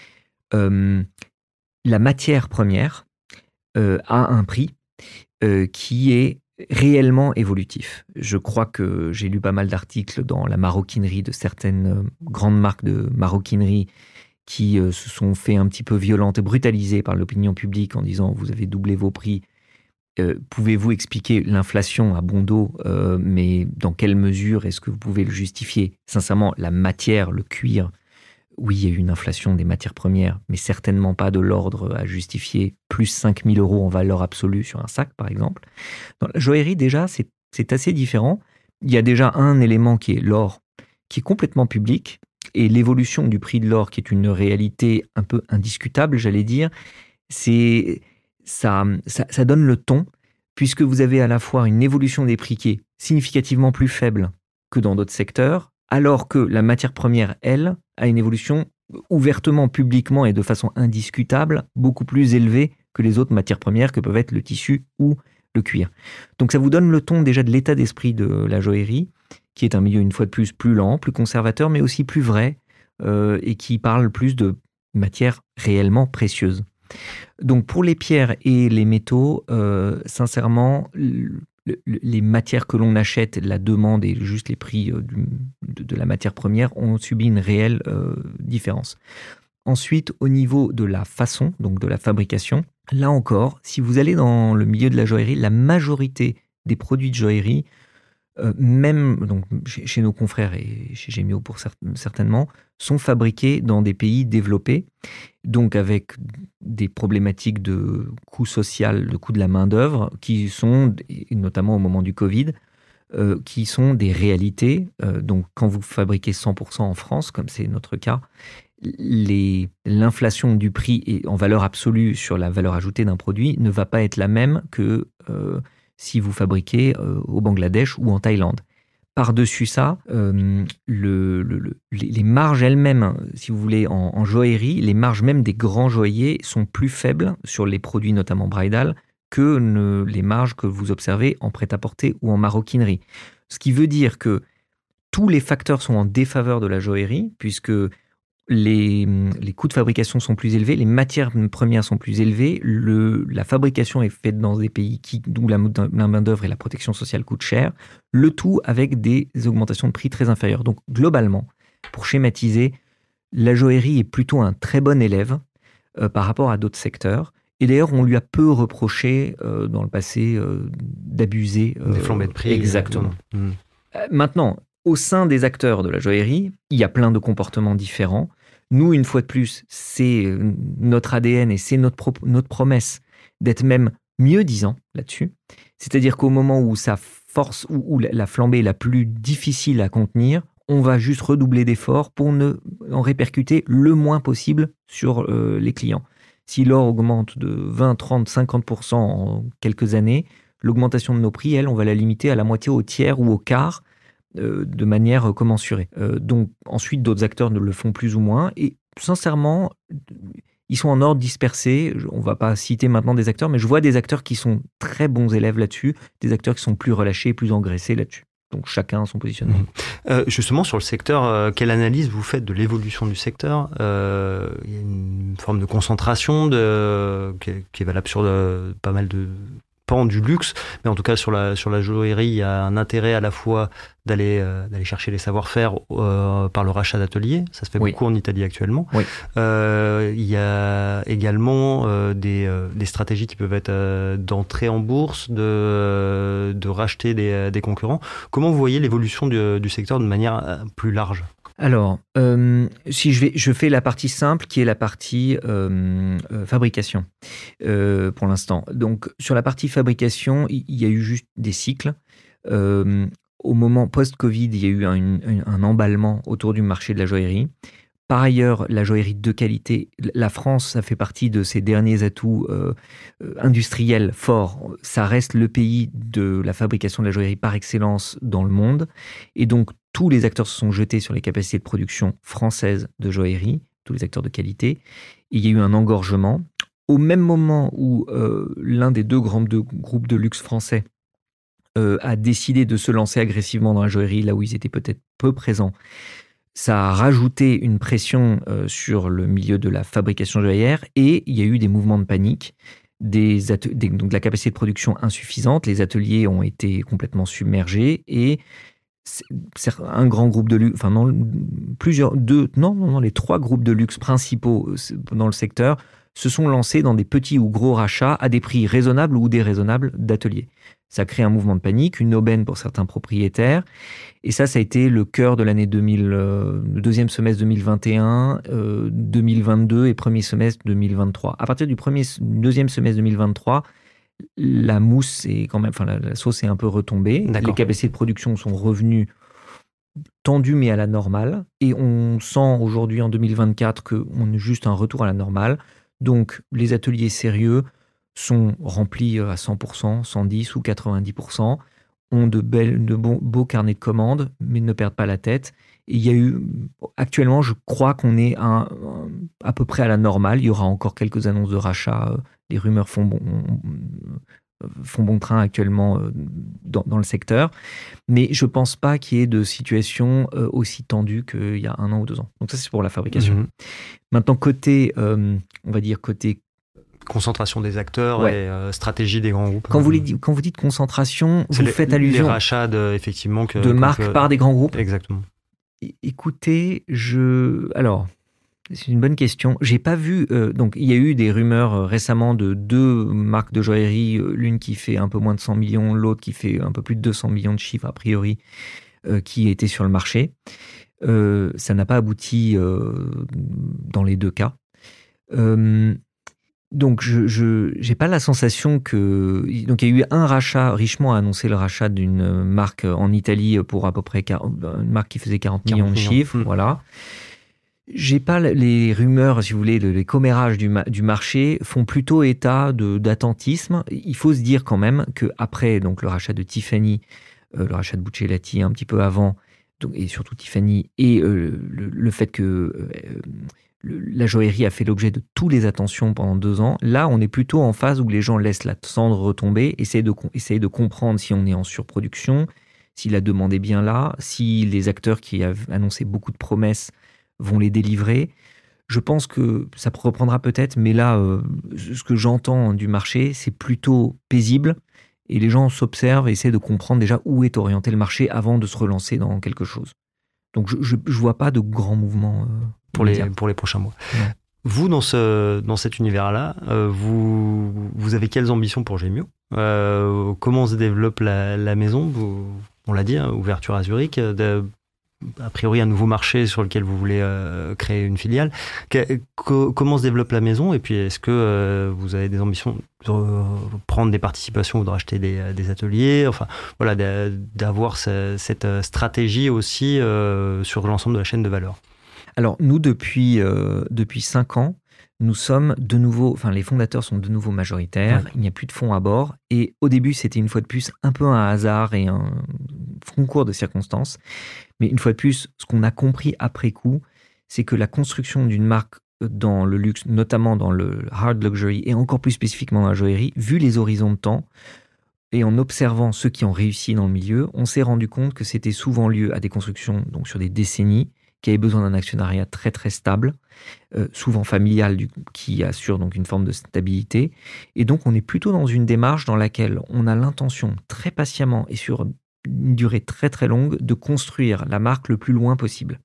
La matière première a un prix qui est réellement évolutif. Je crois que j'ai lu pas mal d'articles dans la maroquinerie de certaines grandes marques de maroquinerie qui se sont fait un petit peu violentes et brutalisées par l'opinion publique en disant « vous avez doublé vos prix, pouvez-vous expliquer l'inflation à bon dos, mais dans quelle mesure est-ce que vous pouvez le justifier ?» Sincèrement, la matière, le cuir, oui, il y a eu une inflation des matières premières, mais certainement pas de l'ordre à justifier plus 5 000 € en valeur absolue sur un sac, par exemple. Dans la joaillerie, déjà, c'est assez différent. Il y a déjà un élément qui est l'or, qui est complètement public, et l'évolution du prix de l'or, qui est une réalité un peu indiscutable, j'allais dire, ça donne le ton, puisque vous avez à la fois une évolution des prix qui est significativement plus faible que dans d'autres secteurs, alors que la matière première, elle, a une évolution ouvertement, publiquement et de façon indiscutable, beaucoup plus élevée que les autres matières premières que peuvent être le tissu ou le cuir. Donc ça vous donne le ton déjà de l'état d'esprit de la joaillerie, qui est un milieu une fois de plus lent, plus conservateur, mais aussi plus vrai, et qui parle plus de matières réellement précieuses. Donc pour les pierres et les métaux, sincèrement, les matières que l'on achète, la demande et juste les prix de la matière première ont subi une réelle différence. Ensuite, au niveau de la façon, donc de la fabrication, là encore, si vous allez dans le milieu de la joaillerie, la majorité des produits de joaillerie, même donc, chez nos confrères et chez Gemio certainement, sont fabriqués dans des pays développés, donc avec des problématiques de coût social, de coût de la main-d'œuvre, qui sont, notamment au moment du Covid, qui sont des réalités. Donc quand vous fabriquez 100% en France, comme c'est notre cas, l'inflation du prix et en valeur absolue sur la valeur ajoutée d'un produit ne va pas être la même que si vous fabriquez au Bangladesh ou en Thaïlande. Par-dessus ça, les marges elles-mêmes, si vous voulez, en joaillerie, les marges même des grands joailliers sont plus faibles sur les produits, notamment bridal, que les marges que vous observez en prêt-à-porter ou en maroquinerie. Ce qui veut dire que tous les facteurs sont en défaveur de la joaillerie, puisque les coûts de fabrication sont plus élevés, les matières premières sont plus élevées, la fabrication est faite dans des pays d'où la main-d'œuvre et la protection sociale coûtent cher, le tout avec des augmentations de prix très inférieures. Donc globalement, pour schématiser, la joaillerie est plutôt un très bon élève par rapport à d'autres secteurs. Et d'ailleurs, on lui a peu reproché dans le passé d'abuser. Des flambées de prix. Exactement. Maintenant, au sein des acteurs de la joaillerie, il y a plein de comportements différents. Nous, une fois de plus, c'est notre ADN et c'est notre promesse d'être même mieux disant là-dessus. C'est-à-dire qu'au moment où ça force, où la flambée est la plus difficile à contenir, on va juste redoubler d'efforts pour en répercuter le moins possible sur les clients. Si l'or augmente de 20, 30, 50% en quelques années, l'augmentation de nos prix, on va la limiter à la moitié, au tiers ou au quart, de manière commensurée. Donc ensuite, d'autres acteurs ne le font plus ou moins. Et sincèrement, ils sont en ordre dispersé. On ne va pas citer maintenant des acteurs, mais je vois des acteurs qui sont très bons élèves là-dessus, des acteurs qui sont plus relâchés, plus engraissés là-dessus. Donc chacun a son positionnement. Justement, sur le secteur, quelle analyse vous faites de l'évolution du secteur ? Il y a une forme de concentration qui est valable sur pas mal de pan du luxe, mais en tout cas sur la joaillerie, il y a un intérêt à la fois d'aller chercher les savoir-faire par le rachat d'ateliers. Ça se fait beaucoup en Italie actuellement. Oui. Il y a également des stratégies qui peuvent être d'entrer en bourse, de racheter des concurrents. Comment vous voyez l'évolution du secteur de manière plus large ? Alors, si je fais la partie simple, qui est la partie fabrication, pour l'instant. Donc, sur la partie fabrication, il y a eu juste des cycles. Au moment post-Covid, il y a eu un emballement autour du marché de la joaillerie. Par ailleurs, la joaillerie de qualité, la France, ça fait partie de ses derniers atouts industriels forts. Ça reste le pays de la fabrication de la joaillerie par excellence dans le monde. Et donc, tous les acteurs se sont jetés sur les capacités de production françaises de joaillerie, tous les acteurs de qualité. Et il y a eu un engorgement. Au même moment où l'un des deux grands groupes de luxe français a décidé de se lancer agressivement dans la joaillerie, là où ils étaient peut-être peu présents, ça a rajouté une pression sur le milieu de la fabrication joaillière et il y a eu des mouvements de panique, donc de la capacité de production insuffisante. Les ateliers ont été complètement submergés et un grand groupe de luxe, enfin non, les 3 groupes de luxe principaux dans le secteur se sont lancés dans des petits ou gros rachats à des prix raisonnables ou déraisonnables d'ateliers. Ça crée un mouvement de panique, une aubaine pour certains propriétaires. Et ça a été le cœur de l'année 2000, le deuxième semestre 2021, 2022 et premier semestre 2023. À partir du deuxième semestre 2023, la mousse est quand même, la sauce est un peu retombée. D'accord. Les capacités de production sont revenues tendues mais à la normale. Et on sent aujourd'hui en 2024 qu'on est juste un retour à la normale. Donc les ateliers sérieux sont remplis à 100%, 110 ou 90%, ont de beaux carnets de commandes, mais ne perdent pas la tête. Et il y a eu, actuellement, je crois qu'on est à peu près à la normale. Il y aura encore quelques annonces de rachat. Les rumeurs font bon train actuellement dans le secteur. Mais je ne pense pas qu'il y ait de situation aussi tendue qu'il y a 1 an ou 2 ans. Donc ça, c'est pour la fabrication. Mmh. Maintenant, côté concentration des acteurs et stratégie des grands groupes. Quand vous dites concentration, vous faites allusion les rachats de marques par des grands groupes. Exactement. Écoutez, alors c'est une bonne question. J'ai pas vu. Donc il y a eu des rumeurs récemment de 2 marques de joaillerie, l'une qui fait un peu moins de 100 millions, l'autre qui fait un peu plus de 200 millions de chiffres a priori, qui étaient sur le marché. Ça n'a pas abouti dans les 2 cas. Donc, je n'ai pas la sensation que... Donc, il y a eu un rachat. Richemont a annoncé le rachat d'une marque en Italie pour à peu près... Une marque qui faisait 40 millions de chiffres. Voilà. J'ai pas les rumeurs, si vous voulez, les commérages du marché font plutôt état d'attentisme. Il faut se dire quand même qu'après donc, le rachat de Tiffany, le rachat de Buccellati un petit peu avant, donc, et surtout Tiffany, et le fait que... la joaillerie a fait l'objet de toutes les attentions pendant 2 ans. Là, on est plutôt en phase où les gens laissent la cendre retomber, essayent de comprendre si on est en surproduction, si la demande est bien là, si les acteurs qui avaient annoncé beaucoup de promesses vont les délivrer. Je pense que ça reprendra peut-être, mais là, ce que j'entends du marché, c'est plutôt paisible et les gens s'observent et essaient de comprendre déjà où est orienté le marché avant de se relancer dans quelque chose. Donc, je ne vois pas de grands mouvements pour les prochains mois. Ouais. Vous, dans cet univers-là, vous avez quelles ambitions pour Gemio ? Comment se développe la maison ? On l'a dit, ouverture à Zurich, a priori un nouveau marché sur lequel vous voulez créer une filiale. Comment se développe la maison ? Et puis, est-ce que vous avez des ambitions de prendre des participations ou de racheter des ateliers ? Enfin, voilà, d'avoir cette stratégie aussi sur l'ensemble de la chaîne de valeur. Alors, nous, depuis 5 ans, nous sommes de nouveau, enfin, les fondateurs sont de nouveau majoritaires, il n'y a plus de fonds à bord, et au début, c'était une fois de plus un peu un hasard et un concours de circonstances, mais une fois de plus, ce qu'on a compris après coup, c'est que la construction d'une marque dans le luxe, notamment dans le hard luxury, et encore plus spécifiquement dans la joaillerie, vu les horizons de temps, et en observant ceux qui ont réussi dans le milieu, on s'est rendu compte que c'était souvent lieu à des constructions donc sur des décennies, qui avait besoin d'un actionnariat très très stable, souvent familial, qui assure donc une forme de stabilité. Et donc on est plutôt dans une démarche dans laquelle on a l'intention très patiemment et sur une durée très très longue de construire la marque le plus loin possible.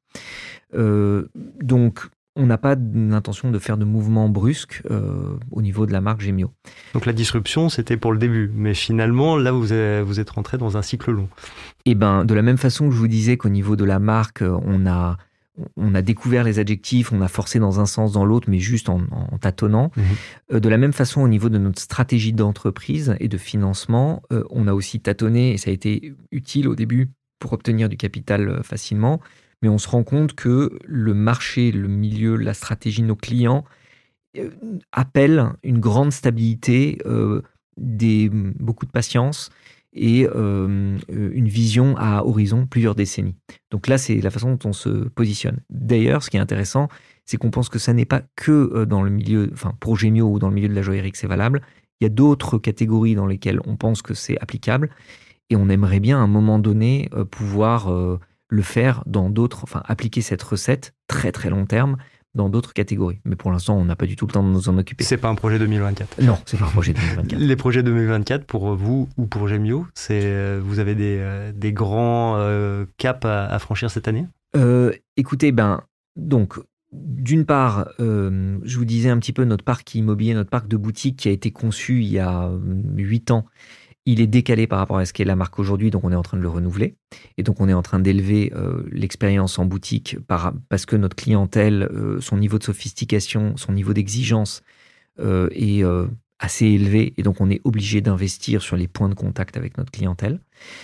Donc on n'a pas l'intention de faire de mouvements brusques au niveau de la marque Gemio. Donc la disruption, c'était pour le début. Mais finalement, là, vous êtes rentré dans un cycle long. Et ben, de la même façon que je vous disais qu'au niveau de la marque, on a découvert les adjectifs, on a forcé dans un sens, dans l'autre, mais juste en tâtonnant. De la même façon, au niveau de notre stratégie d'entreprise et de financement, on a aussi tâtonné, et ça a été utile au début pour obtenir du capital facilement. Mais on se rend compte que le marché, le milieu, la stratégie de nos clients appellent une grande stabilité, beaucoup de patience et une vision à horizon plusieurs décennies. Donc là, c'est la façon dont on se positionne. D'ailleurs, ce qui est intéressant, c'est qu'on pense que ça n'est pas que dans le milieu, enfin pour Gemio ou dans le milieu de la joaillerie que c'est valable. Il y a d'autres catégories dans lesquelles on pense que c'est applicable et on aimerait bien à un moment donné pouvoir le faire dans d'autres, enfin appliquer cette recette très très long terme dans d'autres catégories. Mais pour l'instant, on n'a pas du tout le temps de nous en occuper. C'est pas un projet 2024. Non, c'est pas un projet 2024. Les projets 2024 pour vous ou pour Gemio, vous avez des grands caps à franchir cette année ? Écoutez, donc d'une part, je vous disais un petit peu notre parc immobilier, notre parc de boutiques qui a été conçu il y a 8 ans. Il est décalé par rapport à ce qu'est la marque aujourd'hui, donc on est en train de le renouveler. Et donc on est en train d'élever l'expérience en boutique parce que notre clientèle, son niveau de sophistication, son niveau d'exigence est assez élevé. Et donc on est obligé d'investir sur les points de contact avec notre clientèle.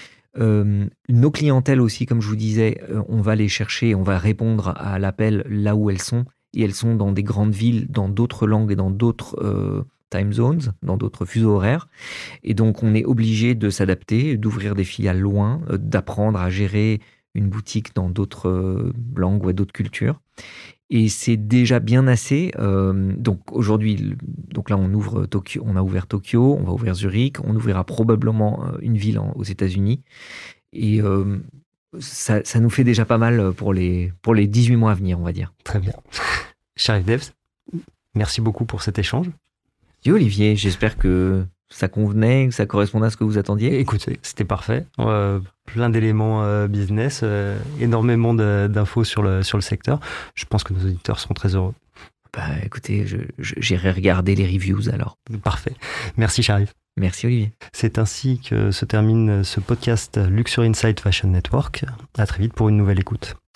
Nos clientèles aussi, comme je vous disais, on va les chercher, on va répondre à l'appel là où elles sont. Et elles sont dans des grandes villes, dans d'autres langues et dans d'autres time zones, dans d'autres fuseaux horaires. Et donc, on est obligé de s'adapter, d'ouvrir des filiales loin, d'apprendre à gérer une boutique dans d'autres langues ou d'autres cultures. Et c'est déjà bien assez. Donc, aujourd'hui, là, on ouvre Tokyo, on a ouvert Tokyo, on va ouvrir Zurich, on ouvrira probablement une ville aux États-Unis. Et ça nous fait déjà pas mal pour les 18 mois à venir, on va dire. Très bien. Sharif Devs, merci beaucoup pour cet échange. Et Olivier, j'espère que ça convenait, que ça correspondait à ce que vous attendiez. Écoutez, c'était parfait. Plein d'éléments business, énormément d'infos sur le secteur. Je pense que nos auditeurs seront très heureux. Écoutez, j'irai regarder les reviews alors. Parfait. Merci Sharif. Merci Olivier. C'est ainsi que se termine ce podcast Luxury Insight Fashion Network. À très vite pour une nouvelle écoute.